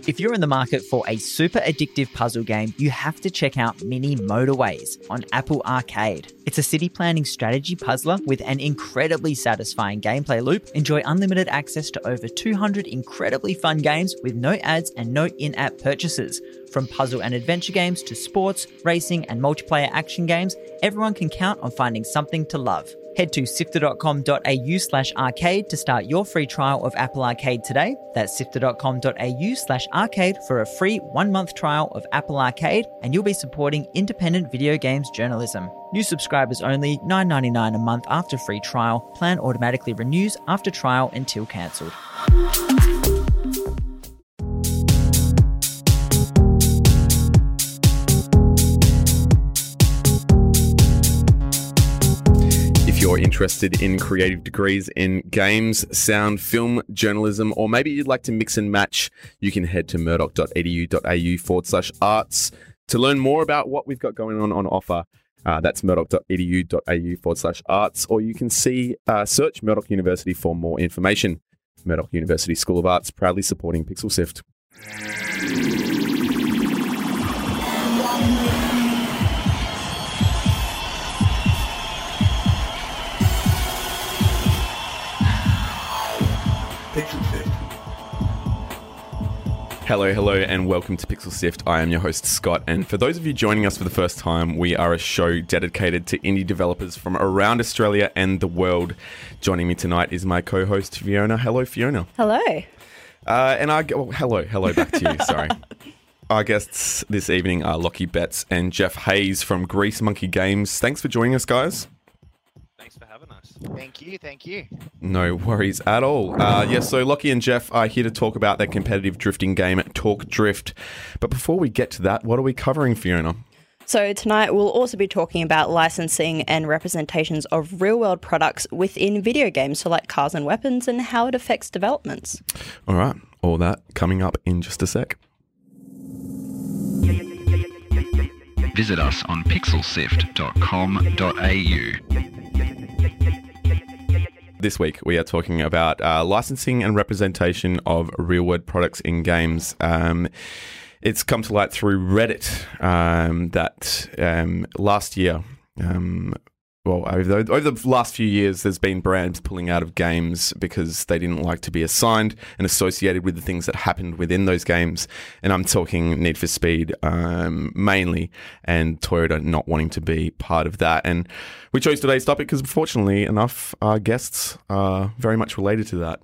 If you're in the market for a super addictive puzzle game, you have to check out Mini Motorways on Apple Arcade. It's a city planning strategy puzzler with an incredibly satisfying gameplay loop. Enjoy unlimited access to over 200 incredibly fun games with no ads and no in-app purchases. From puzzle and adventure games to sports, racing and multiplayer action games, everyone can count on finding something to love. Head to sifter.com.au/arcade to start your free trial of Apple Arcade today. That's sifter.com.au/arcade for a free 1-month trial of Apple Arcade, and you'll be supporting independent video games journalism. New subscribers only, $9.99 a month after free trial. Plan automatically renews after trial until cancelled. If you're interested in creative degrees in games, sound, film, journalism, or maybe you'd like to mix and match, you can head to murdoch.edu.au/arts to learn more about what we've got going on offer. That's murdoch.edu.au/arts, or you can search Murdoch University for more information. Murdoch University School of Arts, proudly supporting Pixel Sift. Hello, and welcome to Pixel Sift. I am your host, Scott, and for those of you joining us for the first time, we are a show dedicated to indie developers from around Australia and the world. Joining me tonight is my co-host, Fiona. Hello, Fiona. Hello. Hello back to you, sorry. Our guests this evening are Lockie Betts and Jeff Hayes from Grease Monkey Games. Thanks for joining us, guys. Thanks for having us. Thank you. No worries at all. So Lockie and Jeff are here to talk about their competitive drifting game, Talk Drift. But before we get to that, what are we covering, Fiona? So tonight we'll also be talking about licensing and representations of real-world products within video games, so like cars and weapons, and how it affects developments. All right, all that coming up in just a sec. Visit us on pixelsift.com.au. This week, we are talking about licensing and representation of real-world products in games. It's come to light through Reddit that last year, over the last few years, there's been brands pulling out of games because they didn't like to be assigned and associated with the things that happened within those games. And I'm talking Need for Speed mainly, and Toyota not wanting to be part of that. And we chose today's topic because, fortunately enough, our guests are very much related to that.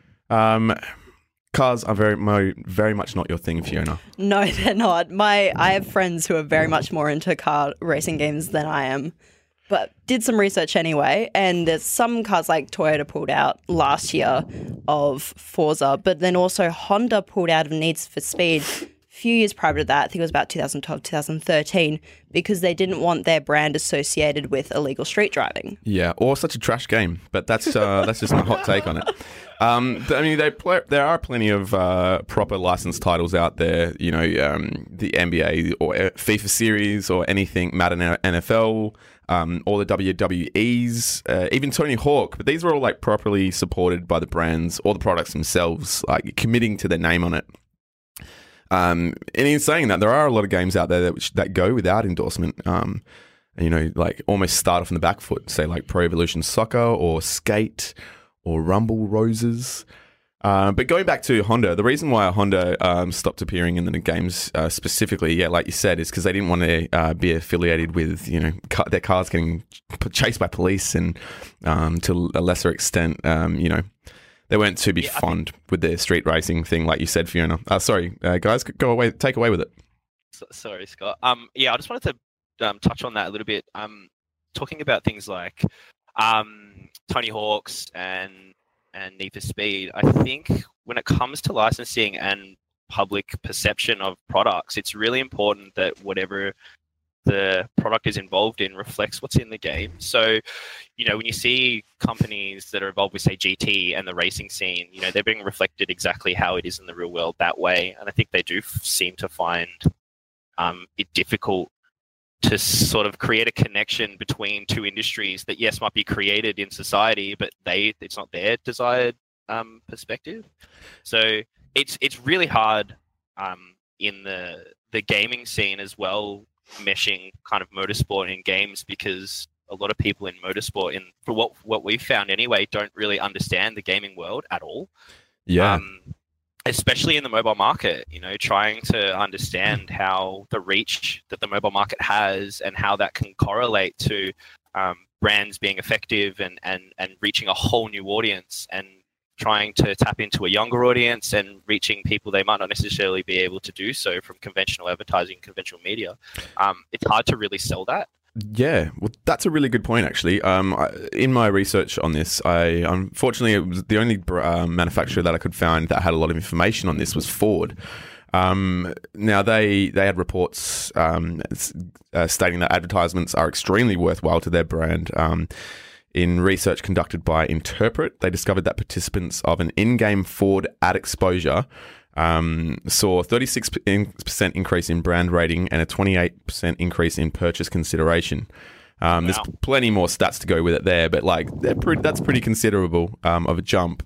Cars are very much not your thing, Fiona. No, they're not. I have friends who are very much more into car racing games than I am. But did some research anyway, and there's some cars like Toyota pulled out last year of Forza, but then also Honda pulled out of Need for Speed a few years prior to that. I think it was about 2012, 2013, because they didn't want their brand associated with illegal street driving. Yeah, or such a trash game, but that's just my hot take on it. I mean, there are plenty of proper licensed titles out there, the NBA or FIFA series or anything, Madden NFL, all the WWEs, even Tony Hawk, but these were all like properly supported by the brands or the products themselves, like committing to their name on it. And in saying that, there are a lot of games out there that go without endorsement, like almost start off on the back foot, say like Pro Evolution Soccer or Skate or Rumble Roses. But going back to Honda, the reason why Honda stopped appearing in the games specifically, like you said, is because they didn't want to be affiliated with, their cars getting chased by police, and to a lesser extent, they weren't to be fond with their street racing thing, like you said, Fiona. Sorry, guys, take away with it. Sorry, Scott. I just wanted to touch on that a little bit. Talking about things like Tony Hawk's and Need for Speed, I think when it comes to licensing and public perception of products, it's really important that whatever the product is involved in reflects what's in the game. So, when you see companies that are involved with, say, GT and the racing scene, they're being reflected exactly how it is in the real world that way. And I think they do seem to find it difficult to sort of create a connection between two industries that, yes, might be created in society, but it's not their desired perspective. So it's really hard in the gaming scene as well, meshing kind of motorsport in games, because a lot of people in motorsport, for what we've found anyway, don't really understand the gaming world at all. Yeah. Especially in the mobile market, trying to understand how the reach that the mobile market has and how that can correlate to brands being effective and reaching a whole new audience, and trying to tap into a younger audience and reaching people they might not necessarily be able to do so from conventional advertising, conventional media. It's hard to really sell that. Yeah, well, that's a really good point, actually. In my research on this, unfortunately, it was the only manufacturer that I could find that had a lot of information on this was Ford. Now, they had reports stating that advertisements are extremely worthwhile to their brand. In research conducted by Interpret, they discovered that participants of an in-game Ford ad exposure saw a 36% increase in brand rating and a 28% increase in purchase consideration. Wow. There's plenty more stats to go with it there, but that's pretty considerable of a jump.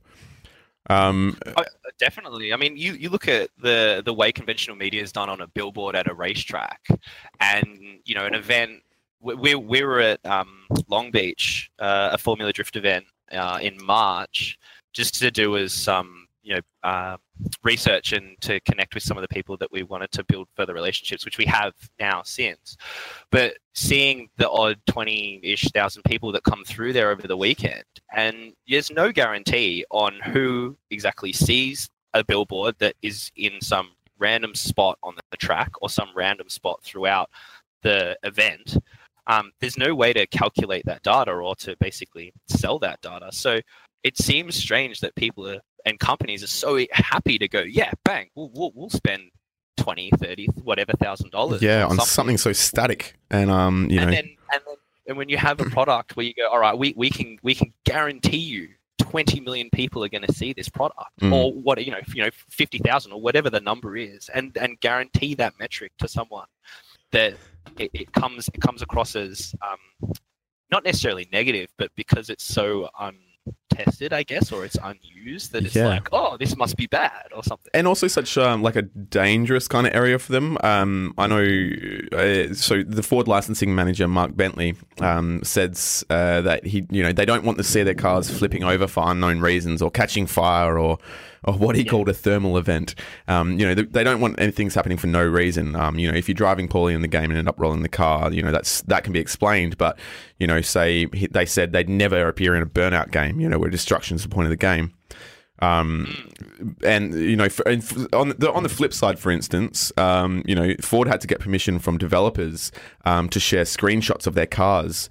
Definitely. I mean, you look at the way conventional media is done on a billboard at a racetrack, and an event. We were at Long Beach, a Formula Drift event in March, just to do as some research and to connect with some of the people that we wanted to build further relationships, which we have now since. But seeing the odd 20-ish thousand people that come through there over the weekend, and there's no guarantee on who exactly sees a billboard that is in some random spot on the track or some random spot throughout the event. There's no way to calculate that data or to basically sell that data. So it seems strange that people and companies are so happy to go, yeah, bang, we'll spend 20, 30, whatever $1,000. Yeah, on something so static, and and when you have a product where you go, all right, we can guarantee you 20 million people are going to see this product, or what 50,000 or whatever the number is, and guarantee that metric to someone, that it comes across as not necessarily negative, but because it's so untested, I guess, or it's unused, that it's like, oh, this must be bad or something. And also such like a dangerous kind of area for them. I know. So the Ford licensing manager Mark Bentley says that they don't want to see their cars flipping over for unknown reasons or catching fire or what he called a thermal event. They don't want anything happening for no reason. If you're driving poorly in the game and end up rolling the car, that can be explained. But say they said they'd never appear in a burnout game, where destruction's the point of the game. And on the flip side, for instance, Ford had to get permission from developers to share screenshots of their cars.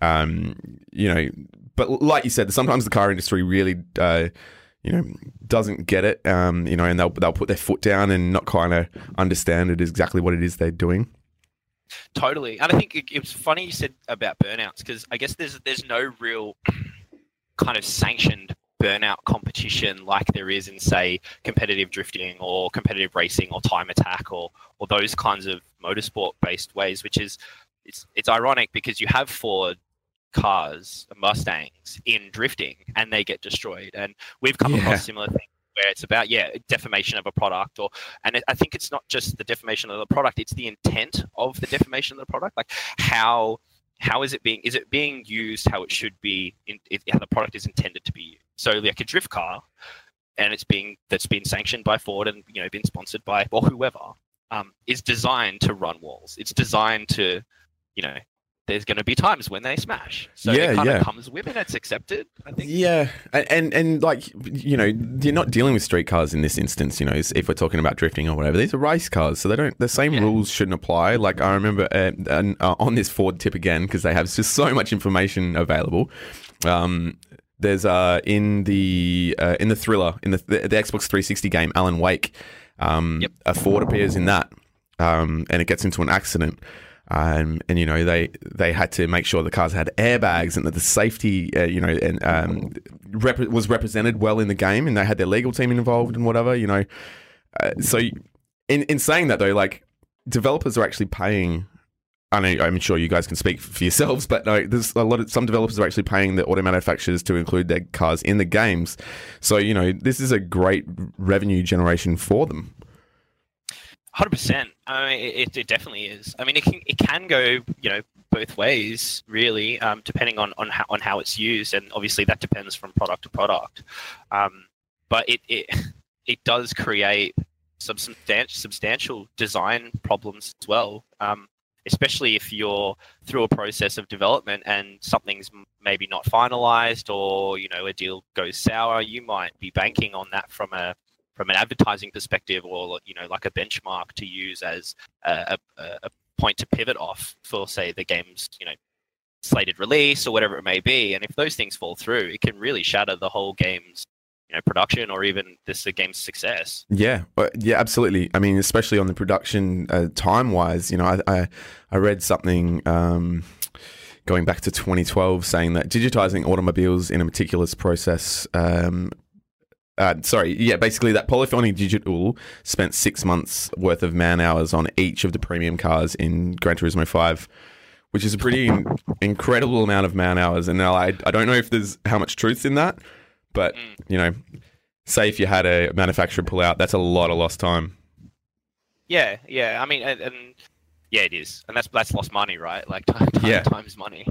But like you said, sometimes the car industry really doesn't get it, and they'll put their foot down and not kind of understand it exactly what it is they're doing. Totally. And I think it was funny you said about burnouts, because I guess there's no real kind of sanctioned burnout competition like there is in, say, competitive drifting or competitive racing or time attack or those kinds of motorsport-based ways, which is it's ironic because you have Ford cars, Mustangs, in drifting and they get destroyed. And we've come across similar things where it's about, defamation of a product, and I think it's not just the defamation of the product, it's the intent of the defamation of the product. Like how is it being used how it should be, how the product is intended to be used. So like a drift car, and that's been sanctioned by Ford and been sponsored by whoever, is designed to run walls. It's designed to, there's going to be times when they smash. So it kind of comes with it. It's accepted, I think. Yeah. And like, you're not dealing with street cars in this instance, if we're talking about drifting or whatever. These are race cars, so the same rules shouldn't apply. Like I remember on this Ford tip again, because they have just so much information available. There's in the Thriller, in the Xbox 360 game, Alan Wake, a Ford appears in that, and it gets into an accident. And they had to make sure the cars had airbags and that the safety was represented well in the game, and they had their legal team involved and whatever. So in saying that though, like developers are actually paying. I know, I'm sure you guys can speak for yourselves, but no, there's some developers are actually paying the auto manufacturers to include their cars in the games. So this is a great revenue generation for them. 100%. I mean, it definitely is. I mean, it can go, both ways, really, depending on how it's used, and obviously that depends from product to product. But it does create some substantial design problems as well, especially if you're through a process of development and something's maybe not finalized, or a deal goes sour. You might be banking on that from an advertising perspective, or like a benchmark to use as a point to pivot off for, say, the game's slated release or whatever it may be. And if those things fall through, it can really shatter the whole game's production, or even the game's success. Yeah, absolutely. I mean, especially on the production time wise, I read something going back to 2012 saying that digitizing automobiles in a meticulous process. Basically that Polyphony Digital spent 6 months worth of man hours on each of the premium cars in Gran Turismo 5, which is a pretty incredible amount of man hours. And now I don't know if there's how much truth in that, but say if you had a manufacturer pull out, that's a lot of lost time. Yeah. I mean, and yeah, it is, and that's lost money, right? Like time's money.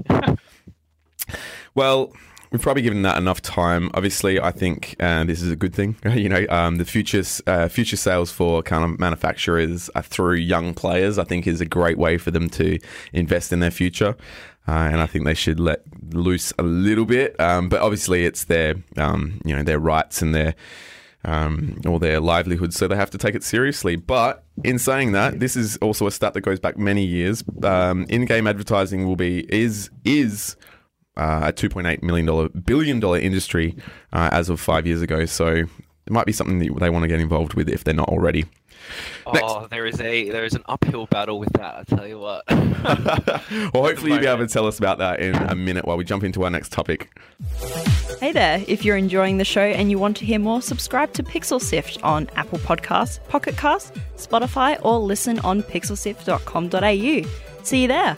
Well, we've probably given that enough time. Obviously, I think this is a good thing. The future sales for kind of manufacturers through young players, I think, is a great way for them to invest in their future. And I think they should let loose a little bit. But obviously, it's their their rights and their or their livelihood, so they have to take it seriously. But in saying that, this is also a stat that goes back many years. In-game advertising is a $2.8 billion industry as of 5 years ago. So it might be something that they want to get involved with if they're not already. Next. There is an uphill battle with that, I tell you what. Well, hopefully you'll be able to tell us about that in a minute while we jump into our next topic. Hey there, if you're enjoying the show and you want to hear more, subscribe to Pixel Sift on Apple Podcasts, Pocket Casts, Spotify, or listen on pixelsift.com.au. See you there.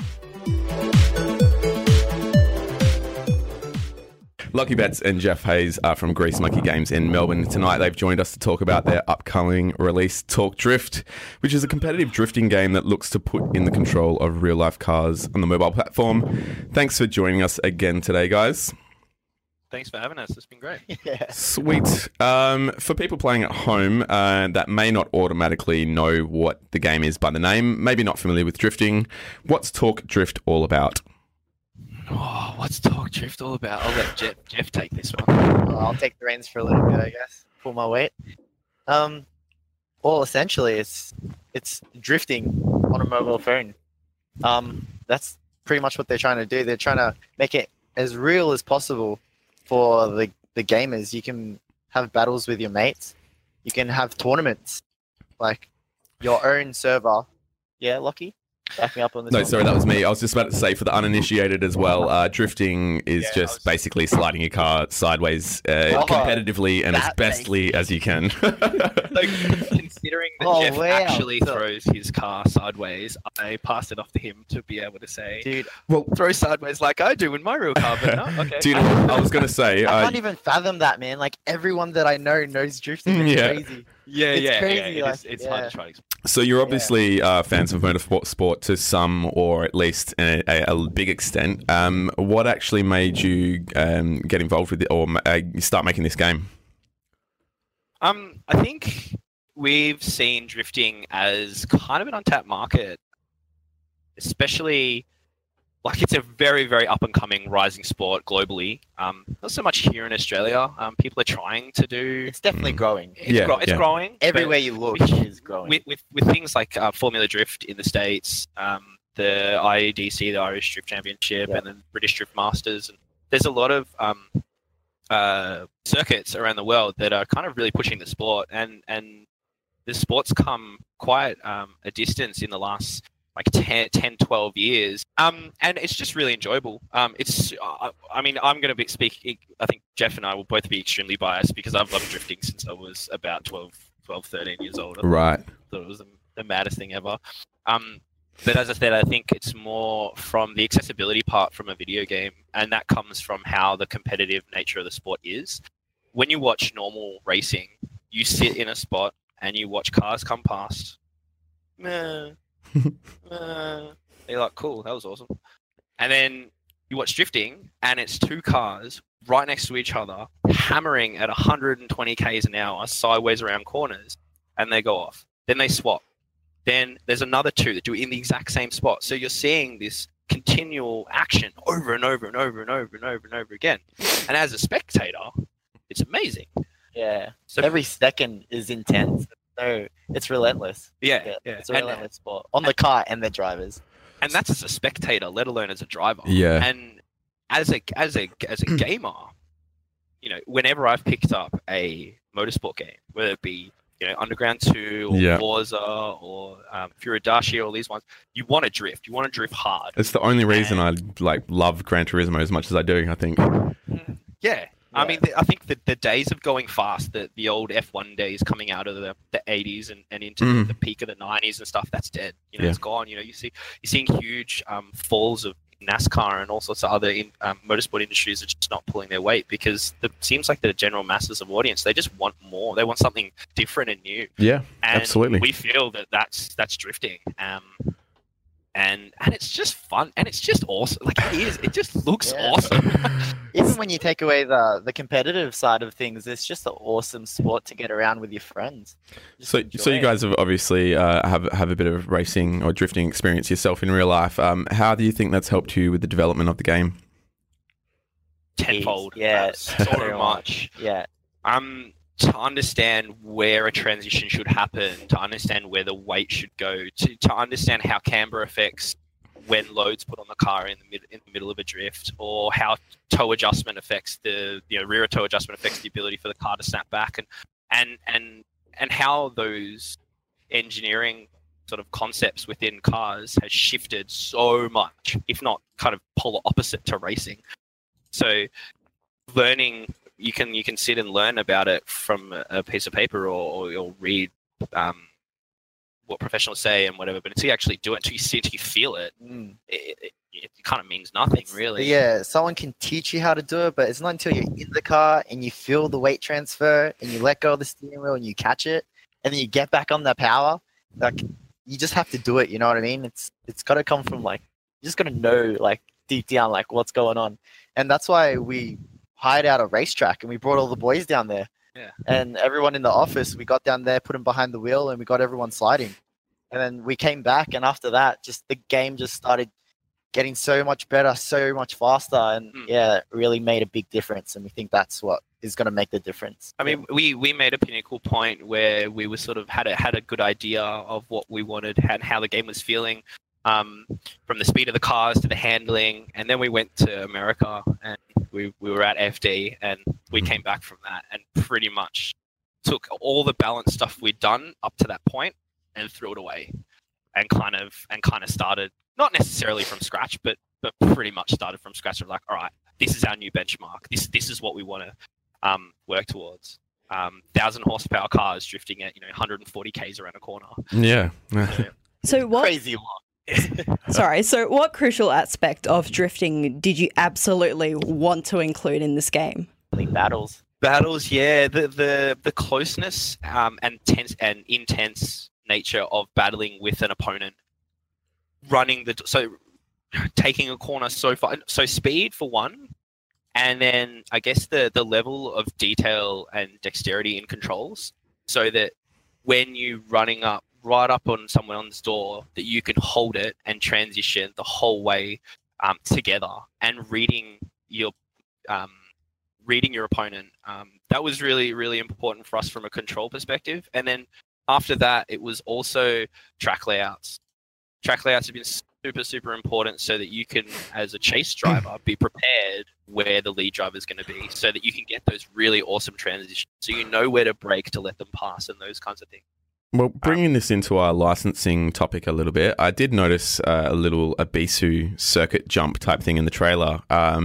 Lucky Bets and Jeff Hayes are from Grease Monkey Games in Melbourne. Tonight they've joined us to talk about their upcoming release, Talk Drift, which is a competitive drifting game that looks to put in the control of real-life cars on the mobile platform. Thanks for joining us again today, guys. Thanks for having us. It's been great. Yeah. Sweet. For people playing at home that may not automatically know what the game is by the name, maybe not familiar with drifting, what's Talk Drift all about? Oh, what's Talk Drift all about? I'll let Jeff take this one. Well, I'll take the reins for a little bit, I guess. Pull my weight. Well, essentially, it's drifting on a mobile phone. That's pretty much what they're trying to do. They're trying to make it as real as possible for the gamers. You can have battles with your mates. You can have tournaments, like your own server. Yeah, Lockie? Back me up on this. No, one. sorry, that was me. I was just about to say, for the uninitiated as well, drifting is basically sliding your car sideways competitively and as bestly as you can. Like, considering that Jeff actually throws his car sideways, I passed it off to him to be able to say, dude, well, throw sideways like I do in my real car, but no, okay. Dude, I was going to say... I can't even fathom that, man. Like, everyone that I know knows drifting. It's crazy. It's crazy. It's hard to try to explain. So you're obviously fans of motorsport to some, or at least a big extent. What actually made you get involved with it, or start making this game? I think we've seen drifting as kind of an untapped market, especially like it's a very, very up and coming rising sport globally. Not so much here in Australia. People are trying to do. It's definitely growing. It's growing. Everywhere you look, it is growing. With things like Formula Drift in the States, the IEDC, the Irish Drift Championship, and then British Drift Masters. And there's a lot of circuits around the world that are kind of really pushing the sport, and the sport's come quite a distance in the last like 10, 12 years. And it's just really enjoyable. I mean, I'm going to speak, I think Jeff and I will both be extremely biased because I've loved drifting since I was about 12, 13 years old. Right. Thought it was the maddest thing ever. But as I said, I think it's more from the accessibility part from a video game, and that comes from how the competitive nature of the sport is. When you watch normal racing, you sit in a spot and you watch cars come past, meh, meh. You're like, cool, that was awesome. And then you watch drifting, and it's two cars right next to each other, hammering at 120 k's an hour sideways around corners, and they go off. Then they swap. Then there's another two that do it in the exact same spot. So you're seeing this continual action over and over and over and over and over and over again. And as a spectator, it's amazing. Yeah. So Every second is intense. So it's relentless. yeah. It's a relentless sport on the car and the drivers. And that's as a spectator, let alone as a driver. Yeah. And as a gamer, you know, whenever I've picked up a motorsport game, whether it be, you know, Underground 2 or Yeah. Forza or Furudashi or all these ones, you want to drift. You want to drift hard. It's the only reason I love Gran Turismo as much as I do, I think. Yeah. I mean, I think that the days of going fast, the old F1 days coming out of the 80s and into the peak of the 90s and stuff, that's dead. You know, Yeah. it's gone. You know, you're seeing huge falls of NASCAR and all sorts of other motorsport industries are just not pulling their weight because it seems like the general masses of audience, they just want more. They want something different and new. Yeah, And absolutely. we feel that that's drifting. And it's just fun and it's just awesome. Like it is. It just looks Yeah. awesome. Even when you take away the competitive side of things, it's just an awesome sport to get around with your friends. Just So enjoy you it. guys have obviously have a bit of racing or drifting experience yourself in real life. How do you think that's helped you with the development of the game? Tenfold. Yeah, So very much. Yeah. To understand where a transition should happen, to understand where the weight should go, to understand how camber affects when loads put on the car in the middle of a drift, or how toe adjustment affects rear toe adjustment affects the ability for the car to snap back, and how those engineering sort of concepts within cars has shifted so much, if not kind of polar opposite to racing. So learning, you can sit and learn about it from a piece of paper or read what professionals say and whatever, but until you actually do it, until you see it, until you feel it, it kind of means nothing, really. But yeah, someone can teach you how to do it, but it's not until you're in the car and you feel the weight transfer and you let go of the steering wheel and you catch it and then you get back on the power. Like you just have to do it. You know what I mean? It's got to come from like you just got to know like deep down like what's going on, and that's why we hired out a racetrack and we brought all the boys down there. Yeah. And everyone in the office, we got down there, put them behind the wheel, and we got everyone sliding. And then we came back, and after that, just the game just started getting so much better, so much faster, and yeah, it really made a big difference. And we think that's what is going to make the difference. I mean, we made a pinnacle point where we were sort of had a good idea of what we wanted and how the game was feeling, from the speed of the cars to the handling, and then we went to America and we were at FD and we came back from that and pretty much took all the balance stuff we'd done up to that point and threw it away and kind of started not necessarily from scratch, but pretty much started from scratch of like, all right, this is our new benchmark. This is what we want to work towards. 1,000 horsepower cars drifting at 140 k's around a corner. Yeah. So what? Crazy long. Sorry. So what crucial aspect of drifting did you absolutely want to include in this game? Battles. Battles, yeah, the closeness and intense nature of battling with an opponent, taking a corner so far, so speed for one, and then I guess the level of detail and dexterity in controls, so that when you running up right up on someone's door, that you can hold it and transition the whole way together and reading your opponent. That was really, really important for us from a control perspective. And then after that, it was also track layouts. Track layouts have been super, super important so that you can, as a chase driver, be prepared where the lead driver is going to be so that you can get those really awesome transitions. So you know where to brake to let them pass and those kinds of things. Well, bringing this into our licensing topic a little bit, I did notice a little Abisu circuit jump type thing in the trailer.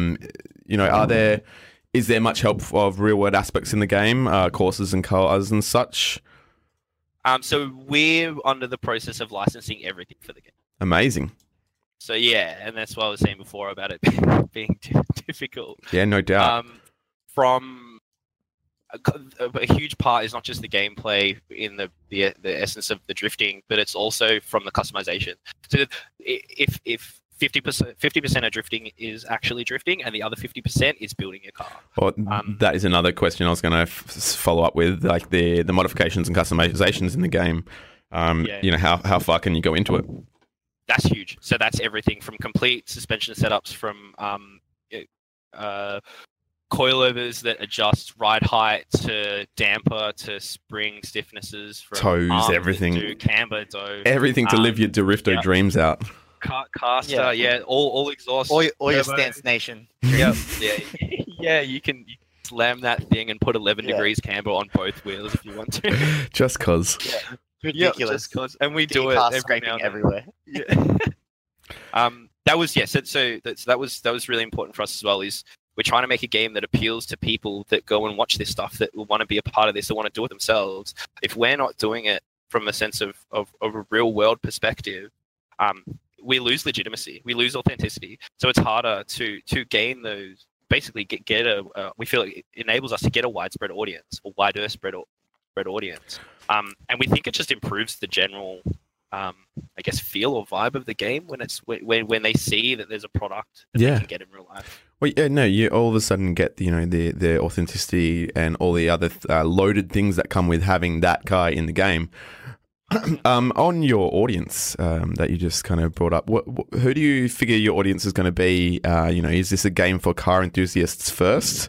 Is there much help of real world aspects in the game, courses and cars and such? So we're under the process of licensing everything for the game. Amazing. So yeah, and that's what I was saying before about it being difficult. Yeah, no doubt. From a huge part is not just the gameplay in the essence of the drifting, but it's also from the customization. So if 50% of drifting is actually drifting, and the other 50% is building your car. Well, that is another question I was going to follow up with, like the modifications and customizations in the game. You know, how far can you go into it? That's huge. So that's everything from complete suspension setups, from coilovers that adjust ride height to damper to spring stiffnesses, from Toes, everything, to camber, everything to live your Dorifto dreams out. Caster, all exhaust, or your Stance Nation. Yeah. You can slam that thing and put 11 degrees camber on both wheels if you want to. Just cause. Yeah. Ridiculous. Just cause, and we do it every now and then. everywhere. That was that was really important for us as well. Is we're trying to make a game that appeals to people that go and watch this stuff, that will want to be a part of this, that want to do it themselves. If we're not doing it from a sense of a real world perspective, we lose legitimacy, we lose authenticity. So it's harder to gain those. Basically, get a. We feel it enables us to get a widespread audience, or wider spread audience, and we think it just improves the general, I guess, feel or vibe of the game when they see that there's a product that they can get in real life. Well, yeah, no, you all of a sudden get the authenticity and all the other loaded things that come with having that car in the game. On your audience that you just kind of brought up, who do you figure your audience is going to be? Is this a game for car enthusiasts first?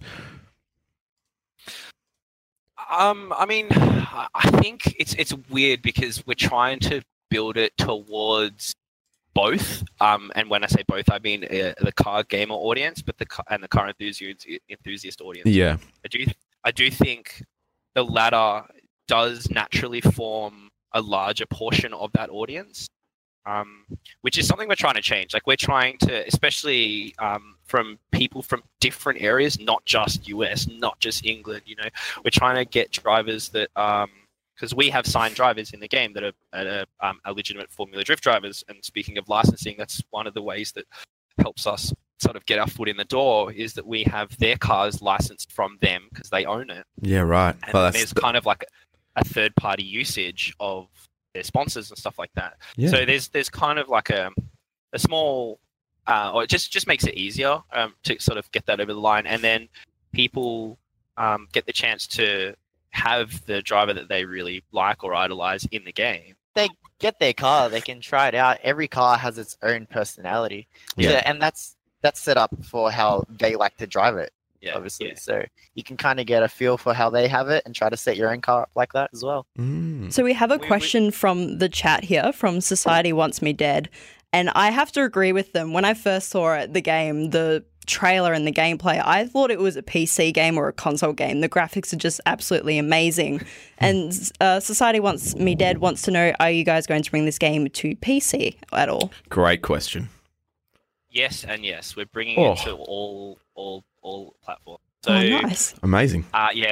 I mean, I think it's weird because we're trying to build it towards both. And when I say both, I mean the car gamer audience, but the car enthusiast audience. Yeah, I do think the latter does naturally form a larger portion of that audience, which is something we're trying to change. Like, we're trying to, especially from people from different areas, not just US, not just England, we're trying to get drivers that, because we have signed drivers in the game that are legitimate Formula Drift drivers. And speaking of licensing, that's one of the ways that helps us sort of get our foot in the door, is that we have their cars licensed from them because they own it. Yeah, right. And there's kind of like a third-party usage of their sponsors and stuff like that. Yeah. So there's kind of like a small, or it just makes it easier to sort of get that over the line, and then people get the chance to have the driver that they really like or idolize in the game. They get their car, they can try it out. Every car has its own personality, and that's set up for how they like to drive it. Yeah, obviously. Yeah. So you can kind of get a feel for how they have it and try to set your own car up like that as well. So we have a question from the chat here from Society Wants Me Dead, and I have to agree with them. When I first saw the game, the trailer and the gameplay, I thought it was a PC game or a console game. The graphics are just absolutely amazing. And Society Wants Me Dead wants to know, are you guys going to bring this game to PC at all? Great question. Yes and yes. We're bringing it to all platforms. So, nice. Amazing.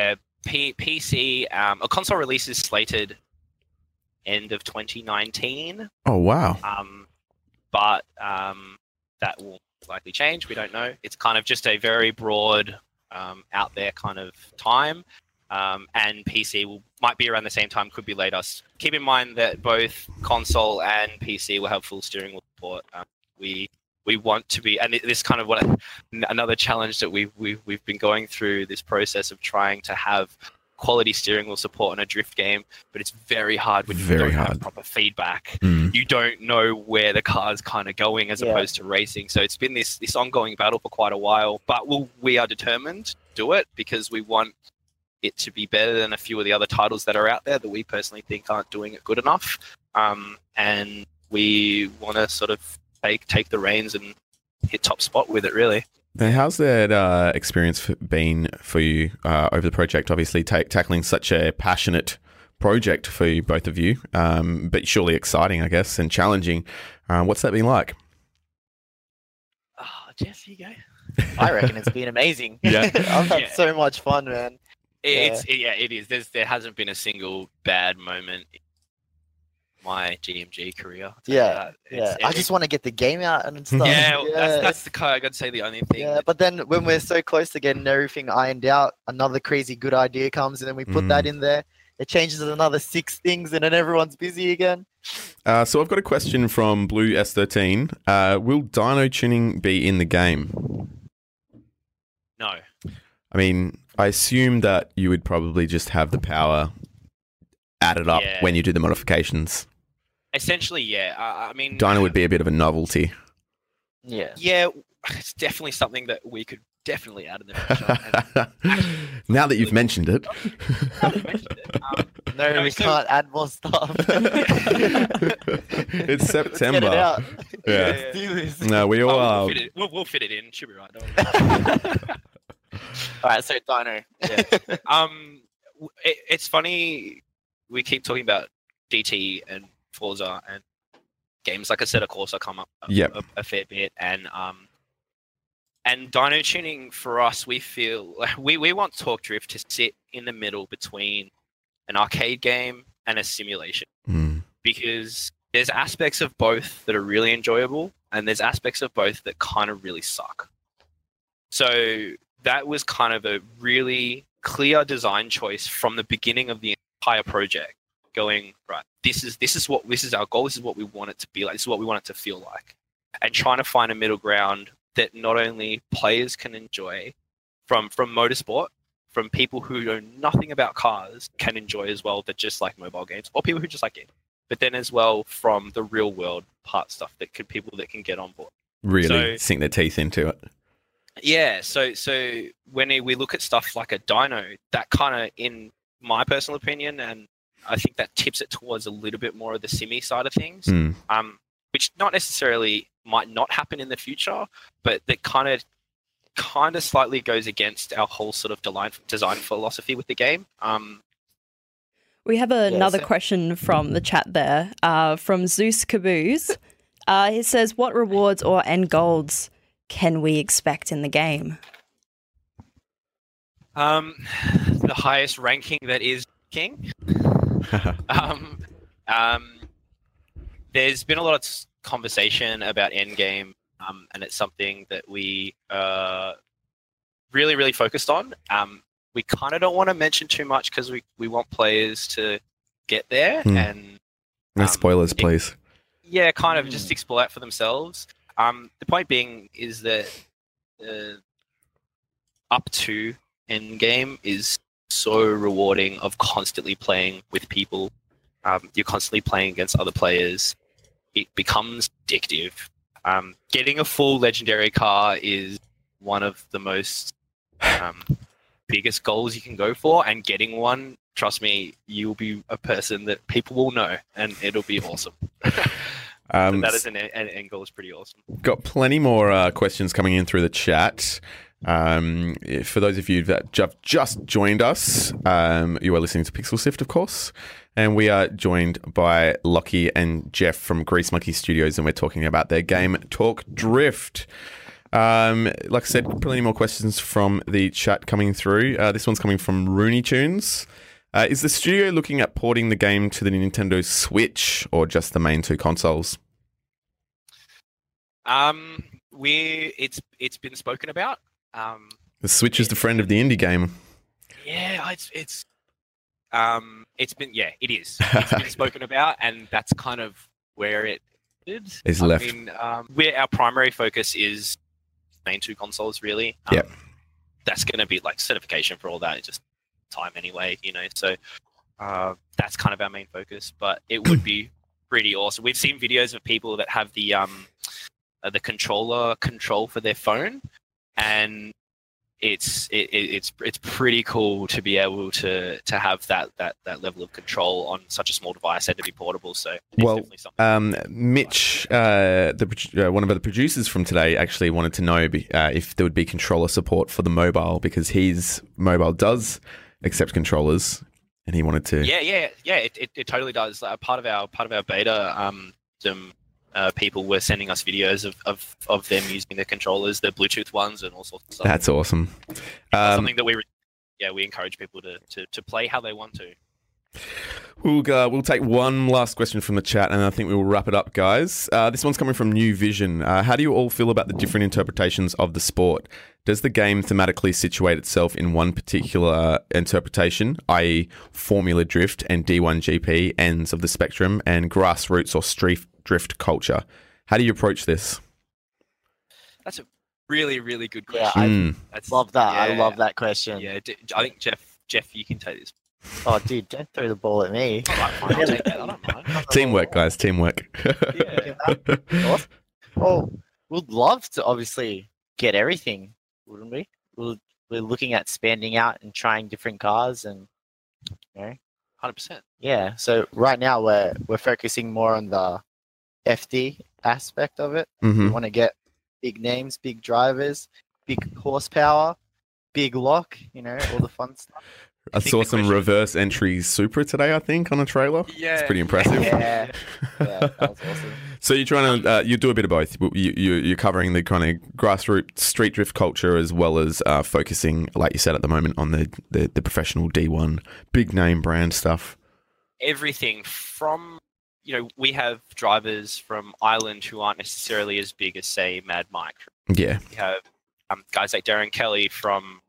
PC, a console release is slated end of 2019. Oh, wow. But that will likely change. We don't know. It's kind of just a very broad, out there kind of time. And PC might be around the same time, could be later. Keep in mind that both console and PC will have full steering wheel support. We want to be, and this kind of another challenge that we've been going through this process of trying to have quality steering wheel support on a drift game, but it's very hard when you don't have proper feedback. You don't know where the car's kind of going as opposed to racing. So it's been this ongoing battle for quite a while, but we are determined to do it because we want it to be better than a few of the other titles that are out there that we personally think aren't doing it good enough. And we want to sort of take the reins and hit top spot with it, really. Now, how's that experience been for you over the project? Obviously, tackling such a passionate project for you, both of you, but surely exciting, I guess, and challenging. What's that been like? Jeff, you go. I reckon it's been amazing. Yeah. I've had so much fun, man. It is. There hasn't been a single bad moment in my GMG career. I'll tell you Yeah, that. yeah. I just want to get the game out and stuff. Yeah, that's the I got to say the only thing. Yeah, but then when we're so close to getting everything ironed out, another crazy good idea comes, and then we put that in there. It changes another 6 things, and then everyone's busy again. So I've got a question from Blue S13. Will dyno tuning be in the game? No. I mean, I assume that you would probably just have the power added up Yeah. when you do the modifications. Essentially, yeah. I mean, Dyno would be a bit of a novelty. Yeah. yeah, it's definitely something that we could definitely add in the future. And Now that you've mentioned it. now that you mentioned it, No, No, we so- can't add more stuff. It's Let's get September. it out. Yeah. Let's do this. No, we all we'll, are. fit it, we'll fit it in. Should be right. Don't worry. All right, so Dino. It's funny. We keep talking about DT and Forza and games like I said, of course, I come up Yep. a fair bit, and dyno tuning for us, we feel we want Talk Drift to sit in the middle between an arcade game and a simulation, Mm. because there's aspects of both that are really enjoyable, and there's aspects of both that kind of really suck. So that was kind of a really clear design choice from the beginning of the entire project. Going, right, this is our goal. This is what we want it to be like. This is what we want it to feel like, and trying to find a middle ground that not only players can enjoy from motorsport, from people who know nothing about cars can enjoy as well, that just like mobile games, or people who just like it, but then as well from the real world part stuff that people that can get on board. Really So- sink their teeth into it. Yeah, so when we look at stuff like a dyno, that kind of, in my personal opinion, and I think that tips it towards a little bit more of the simmy side of things, Mm. which not necessarily might not happen in the future, but that kind of slightly goes against our whole sort of design philosophy with the game. We have another so- question from the chat there, from Zeus Caboose. He says, what rewards or end goals can we expect in the game? The highest ranking that is king. There's been a lot of conversation about endgame, and it's something that we really, really focused on. We kind of don't want to mention too much because we want players to get there and No spoilers, it- please. yeah, kind of just explore it for themselves. The point being is that up to endgame is so rewarding of constantly playing with people. You're constantly playing against other players. It becomes addictive. Getting a full legendary car is one of the most biggest goals you can go for, and getting one, trust me, you'll be a person that people will know, and it'll be awesome. That is an end goal. Is pretty awesome. Got plenty more questions coming in through the chat. For those of you that just joined us, you are listening to Pixel Sift, of course, and we are joined by Lockie and Jeff from Grease Monkey Studios, and we're talking about their game Talk Drift. Like I said, plenty more questions from the chat coming through. This one's coming from Rooney Tunes. Is the studio looking at porting the game to the Nintendo Switch or just the main 2 consoles? It's been spoken about. The Switch is the friend of the indie game. Yeah, it is. It's been spoken about, and that's kind of where it Is left. I mean, our primary focus is main 2 consoles, really. Yep. That's going to be like certification for all that. It's just time anyway, So that's kind of our main focus. But it would be pretty awesome. We've seen videos of people that have the controller control for their phone, and it's pretty cool to be able to have that level of control on such a small device and to be portable. So it's definitely something. Mitch, one of the producers from today, actually wanted to know if there would be controller support for the mobile, because his mobile does accept controllers, and he wanted to. Yeah. It totally does. Part of our beta, some people were sending us videos of them using their controllers, the Bluetooth ones, and all sorts of stuff. That's awesome. Something that we encourage people to play how they want to. We'll take one last question from the chat, and I think we'll wrap it up, guys. This one's coming from New Vision. How do you all feel about the different interpretations of the sport? Does the game thematically situate itself in one particular interpretation, i.e. Formula Drift and D1 GP ends of the spectrum, and grassroots or street drift culture? How do you approach this? That's a really, really good Yeah, question. I love that. I love that question. Yeah, I think Jeff, you can take this. Oh, dude, don't throw the ball at me. I'll take that. I don't mind. Teamwork, guys, teamwork. Yeah. Oh, we'd love to obviously get everything, wouldn't we? We're looking at expanding out and trying different cars, and 100%. yeah. So right now we're focusing more on the FD aspect of it. We Mhm. want to get big names, big drivers, big horsepower, big lock. All the fun stuff. I think saw the some question- reverse entry Supra today, I think, on a trailer. Yeah. It's pretty impressive. Yeah, that was awesome. So you're trying to you do a bit of both. You're covering the kind of grassroots street drift culture as well as focusing, like you said at the moment, on the professional D1 big name brand stuff. Everything from, we have drivers from Ireland who aren't necessarily as big as, say, Mad Mike. Yeah. We have guys like Darren Kelly from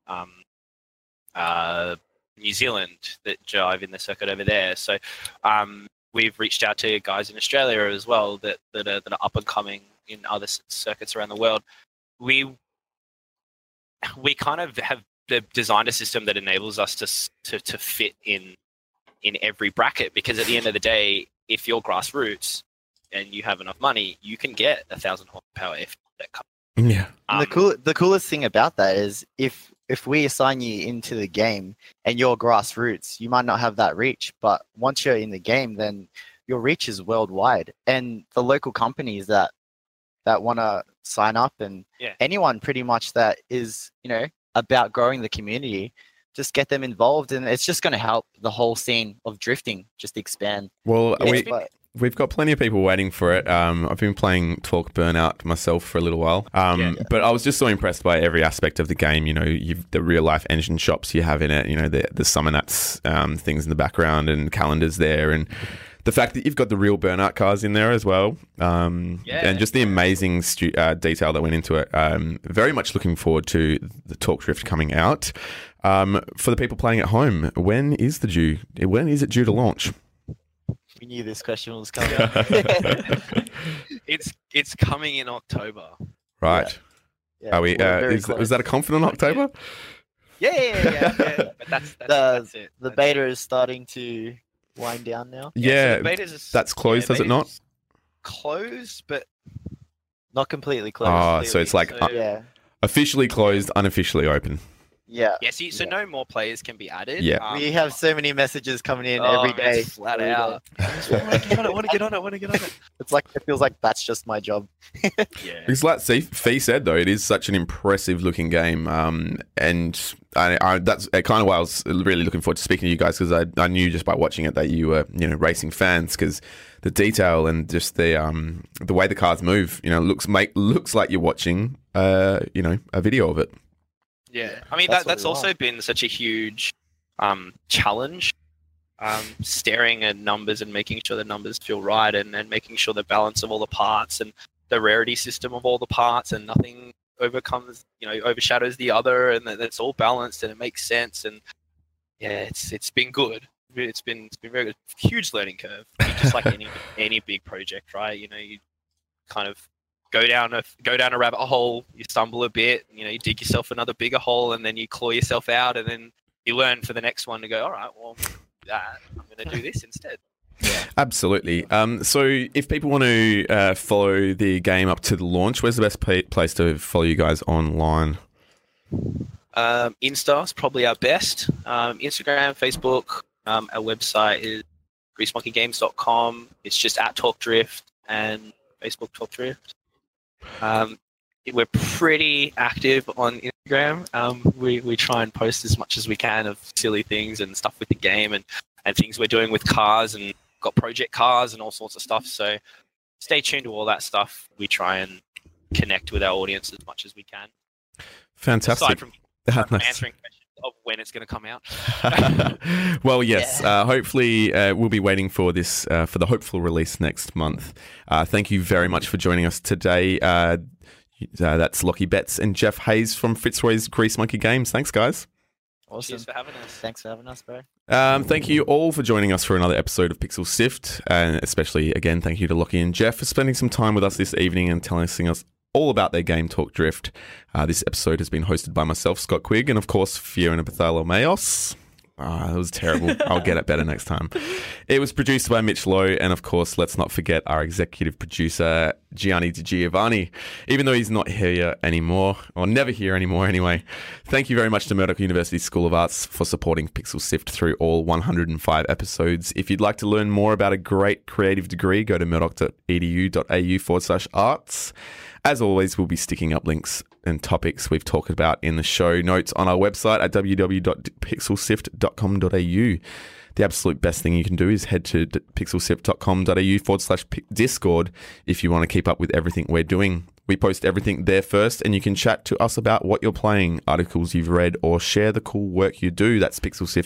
New Zealand that drive in the circuit over there. So we've reached out to guys in Australia as well that are up and coming in other circuits around the world. We kind of have designed a system that enables us to fit in every bracket, because at the end of the day, if you're grassroots and you have enough money, you can get 1,000 horsepower if that comes. Yeah. And the coolest thing about that is if we assign you into the game and you're grassroots, you might not have that reach, but once you're in the game, then your reach is worldwide. And the local companies that want to sign up, and anyone pretty much that is about growing the community, just get them involved, and it's just going to help the whole scene of drifting just expand. Well, Yeah, we've got plenty of people waiting for it. I've been playing Talk Burnout myself for a little while, but I was just so impressed by every aspect of the game. You've the real life engine shops you have in it. The Summernats things in the background and calendars there, and the fact that you've got the real Burnout cars in there as well, and just the amazing detail that went into it. Very much looking forward to the Talk Drift coming out. For the people playing at home, when is it due to launch? We knew this question was coming. It's coming in October. Right. Yeah, Are we? we're very Was close. that a confident October? Yeah. But that's it. The beta is starting to wind down now. Yeah, so the beta's that's closed, is it not? beta's Closed, but Not completely closed. Oh, so it's like yeah. officially closed, unofficially open. Yeah. yeah. So no more players can be added. Yeah. We have so many messages coming in every day. it's flat Every out. I want to get on it. It's like it feels like that's just my job. Yeah. Because like Fee said, though, it is such an impressive looking game, and I that's kind of why I was really looking forward to speaking to you guys, because I knew just by watching it that you were racing fans, because the detail and just the way the cars move, looks like you're watching a video of it. Yeah, I mean That's what that's we also want. been such a huge challenge, staring at numbers and making sure the numbers feel right, and making sure the balance of all the parts and the rarity system of all the parts, and nothing overshadows the other, and that it's all balanced and it makes sense. And yeah, it's been good. It's been very good. Huge learning curve, just like any big project, right? You kind of go down a rabbit hole, you stumble a bit, you dig yourself another bigger hole, and then you claw yourself out, and then you learn for the next one to go, all right, well, I'm going to do this instead. Absolutely. So if people want to follow the game up to the launch, where's the best place to follow you guys online? Insta's probably our best. Instagram, Facebook. Our website is greasemonkeygames.com. It's just at Talk Drift and Facebook Talk Drift. We're pretty active on Instagram. We try and post as much as we can of silly things and stuff with the game, and things we're doing with cars, and got project cars and all sorts of stuff. So stay tuned to all that stuff. We try and connect with our audience as much as we can. Fantastic. Aside from answering questions, of when it's going to come out. Well, yes. Hopefully, we'll be waiting for this for the hopeful release next month. Thank you very much for joining us today. That's Lockie Betts and Jeff Hayes from Fitzroy's Grease Monkey Games. Thanks, guys. Awesome. Cheers for having us. Thanks for having us, bro. Thank you all for joining us for another episode of Pixel Sift, and especially, again, thank you to Lockie and Jeff for spending some time with us this evening and telling us all about their Game Talk Drift. This episode has been hosted by myself, Scott Quigg, and of course, Fiona Bartholomeos. That was terrible. I'll get it better next time. It was produced by Mitch Lowe, and of course, let's not forget our executive producer, Gianni Di Giovanni, even though he's not here anymore, or never here anymore anyway. Thank you very much to Murdoch University School of Arts for supporting Pixel Sift through all 105 episodes. If you'd like to learn more about a great creative degree, go to murdoch.edu.au/arts. As always, we'll be sticking up links and topics we've talked about in the show notes on our website at www.pixelsift.com.au. The absolute best thing you can do is head to pixelsift.com.au/Discord if you want to keep up with everything we're doing. We post everything there first, and you can chat to us about what you're playing, articles you've read, or share the cool work you do. That's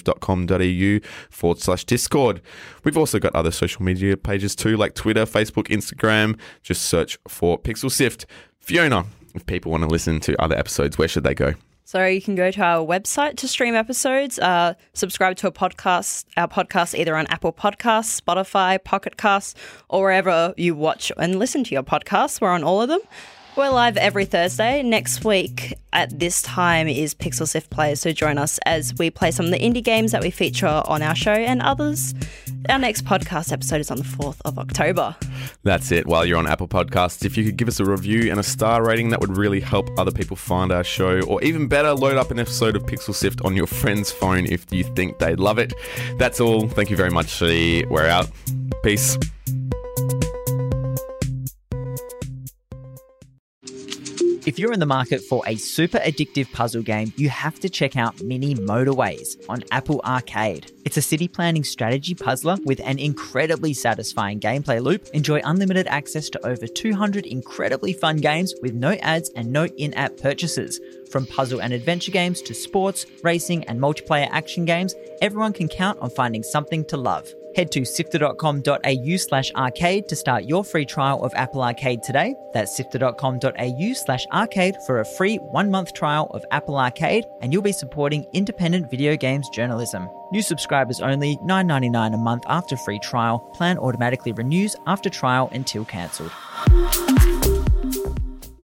pixelsift.com.au/Discord. We've also got other social media pages too, like Twitter, Facebook, Instagram. Just search for Pixel Sift. Fiona, if people want to listen to other episodes, where should they go? So you can go to our website to stream episodes, subscribe to our podcast either on Apple Podcasts, Spotify, Pocket Casts, or wherever you watch and listen to your podcasts. We're on all of them. We're live every Thursday. Next week at this time is Pixel Sift Plays, so join us as we play some of the indie games that we feature on our show and others. Our next podcast episode is on the 4th of October. That's it. While you're on Apple Podcasts, if you could give us a review and a star rating, that would really help other people find our show. Or even better, load up an episode of Pixel Sift on your friend's phone if you think they'd love it. That's all. Thank you very much. We're out. Peace. If you're in the market for a super addictive puzzle game, you have to check out Mini Motorways on Apple Arcade. It's a city planning strategy puzzler with an incredibly satisfying gameplay loop. Enjoy unlimited access to over 200 incredibly fun games with no ads and no in-app purchases. From puzzle and adventure games to sports, racing, and multiplayer action games, everyone can count on finding something to love. Head to sifter.com.au/arcade to start your free trial of Apple Arcade today. That's sifter.com.au/arcade for a free 1-month trial of Apple Arcade, and you'll be supporting independent video games journalism. New subscribers only, $9.99 a month after free trial. Plan automatically renews after trial until cancelled.